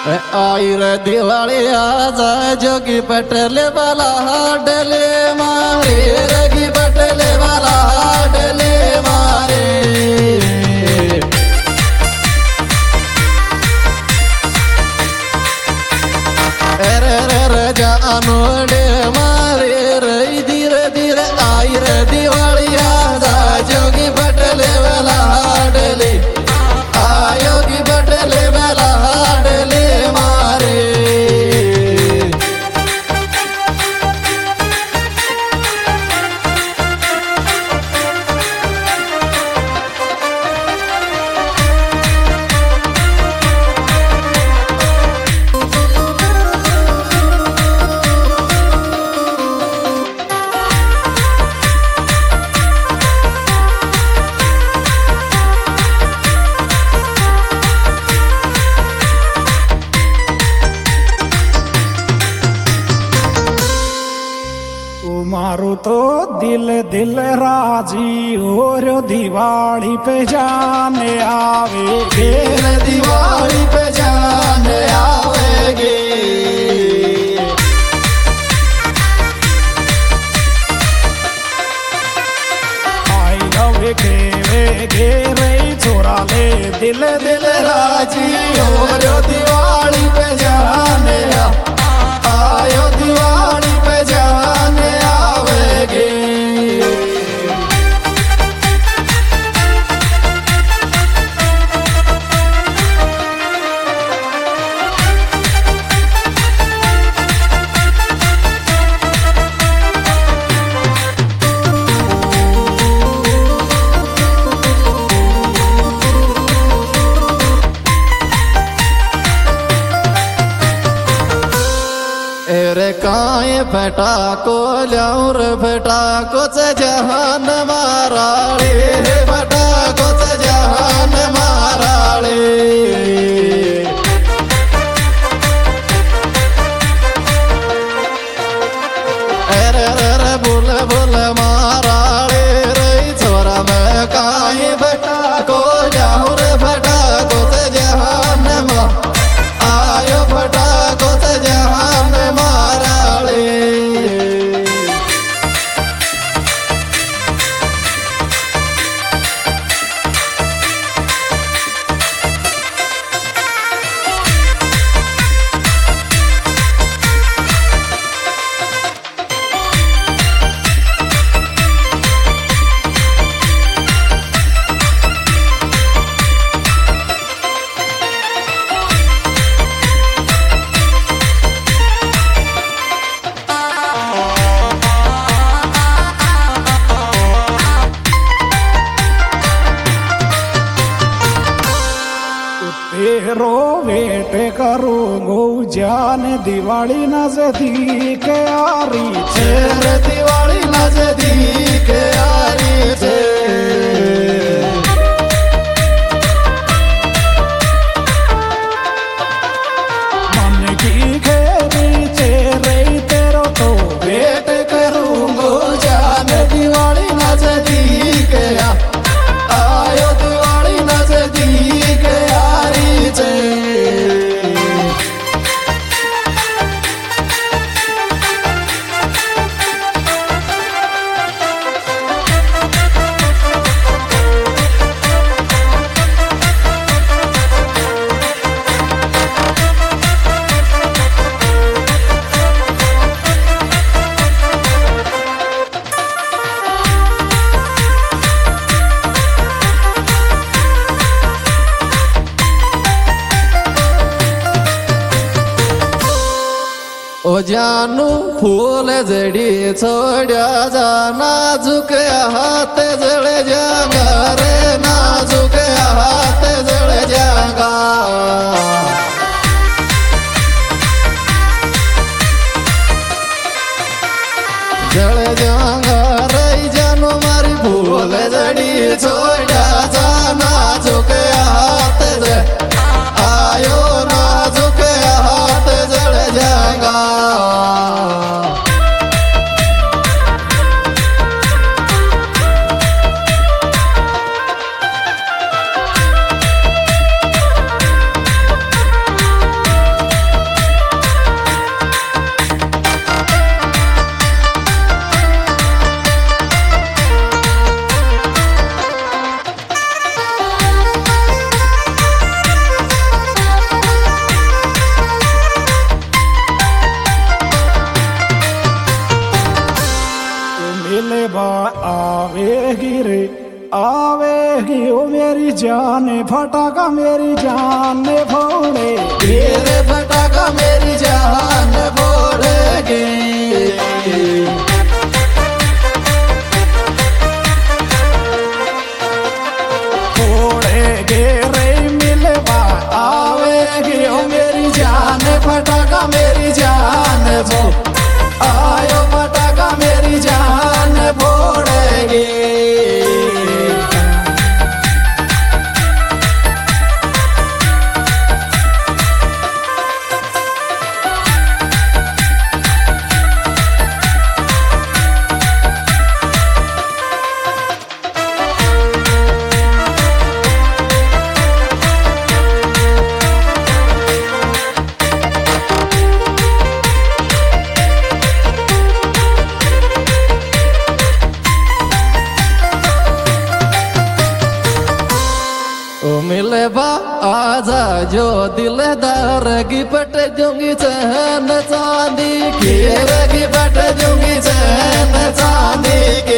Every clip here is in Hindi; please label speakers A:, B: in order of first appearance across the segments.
A: आई रे दिवाली आजा जोगी पटेल वाला हाडले मारे रगी पटेल वाला हाडले मारे रे रे रे जानो डे मारे रे धीरे धीरे आई रे दिवाली आजा जोगी पटेल वाला हाडले आयोगी पटेल वाला हाडले
B: मारू तो दिल दिल राजी और दिवाली पे जाने आवेगे
A: दिवाली पे जाने आवेगे
B: आई लव के रे छोरा ले दिल दिल
A: राजी और दिवाली पे जाने आयो दिवाली पे जाने आवेगे रे काए फटा को ल्याऊर फटा को जहान माराळे रे फटा को जहान माराळे रे रे रे बुल बुल माराळे रे छोरा में काए फटा को ल्याऊर फटा को जहान मा आयो फटा को जहान
B: तेरो वेट करूंगो जान दिवाली नजदीक आ रही
A: छे दिवाली नजदीक आ रही छे
B: मन की घेरी छे रे तेरो तो
A: वेट करूंगो जान दिवाली नजदीक आयो दिवाली नजदीक आ रही छे ओ जानू फूल जड़ी छोड़ा जा नाजुक हाथ जड़ जागा रे नाजुक हाथ जड़ जागा जड़ जागा रे जानू मारी फूल जड़ी छोड़ा जा नाजुक हाथ आयो नाजुक हाथ जड़ जागा
B: जान फटाका मेरी जान फोड़े
A: रे फटाका मेरी जान फोड़ेगी।
B: फोड़ेगे रे मिलवा
A: आवेगी ओ मेरी जान फटाका मेरी जान वो आयो फटाका मेरी जान फोड़ेगी। मिले बा आजा जो दिलदार की पट दूंगी चैन चांदी की की पट दूंगी चैन चांदी की।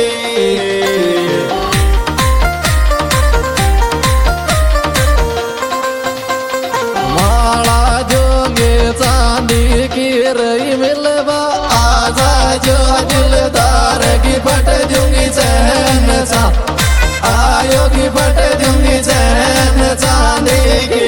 A: माला दूंगी चांदी की रही मिले बा आजा जो दिलदार की पट दूंगी चैन आयो की पट दूंगी चैन चांदी की।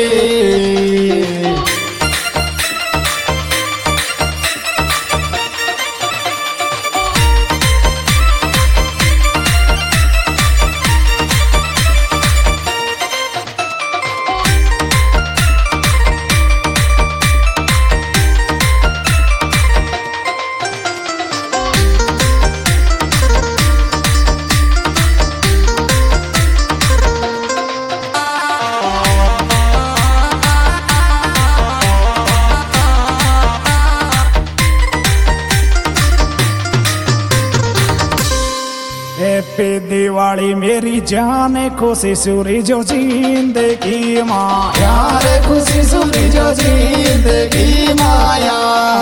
B: हैप्पी दिवाली मेरी जान खुशी सूरी जो जिंदगी माँ
A: यार खुशी सुनी जो जिंदगी माया।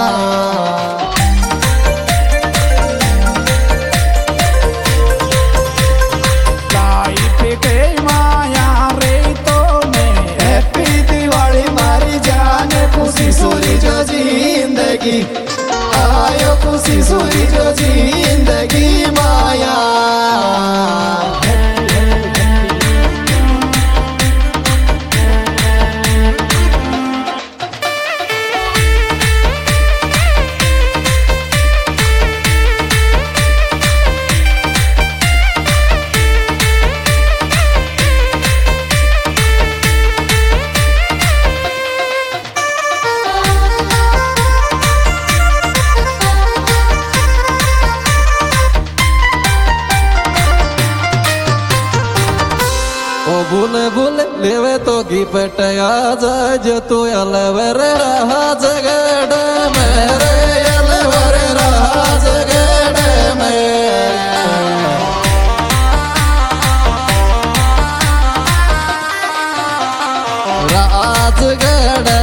B: लाइफ के माया रे तो मैं
A: हैप्पी दिवाली मारी जान खुशी सुनी जो जिंदगी आयो खुशी सुनी जो जिंदगी माया। बुल बुल लेवे तो गी पटया जो तू अलवर रहा जगड़ मेरे अलवर रहा जगड़ में। राजगढ़